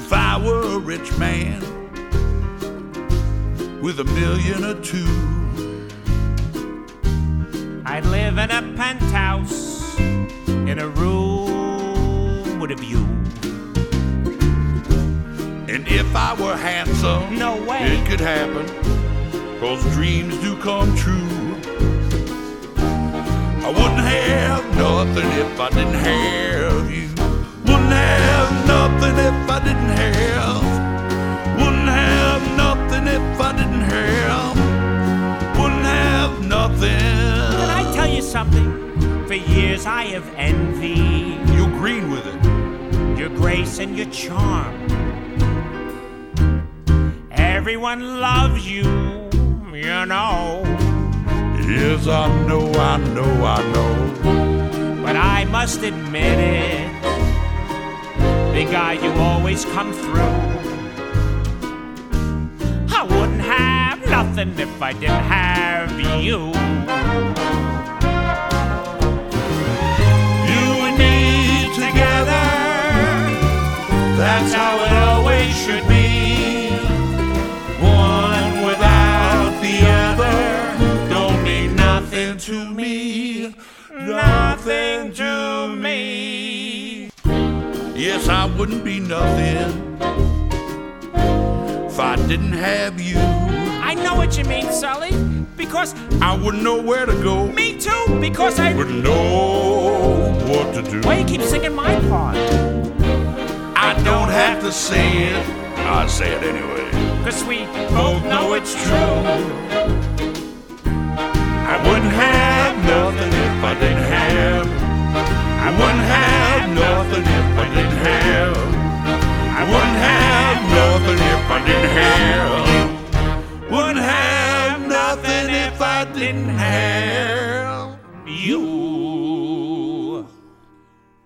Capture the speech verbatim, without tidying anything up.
If I were a rich man with a million or two, I'd live in a penthouse in a room with a view. And if I were handsome, No way. it could happen, 'cause dreams do come true. I wouldn't have nothing if I didn't have you. Wouldn't have nothing if I didn't have. Wouldn't have nothing if I didn't have. Wouldn't have nothing. Can I tell you something? For years I have envied You agreed with it. your grace and your charm. Everyone loves you, you know. Yes, I know, I know, I know. But I must admit it, big guy, you always come through. I wouldn't have nothing if I didn't have you. You and me together, that's how it always should be. One without the other don't mean nothing to me. Nothing to me. Yes, I wouldn't be nothing if I didn't have you. I know what you mean, Sully, because I wouldn't know where to go. me too, because I Wouldn't know what to do. Why you keep singing my part? I don't have to say it, I say it anyway. Cause we both know it's true. I wouldn't have nothing if I didn't have. I wouldn't have nothing if I didn't have. I wouldn't have nothing if I didn't have. Wouldn't have nothing if I didn't have You.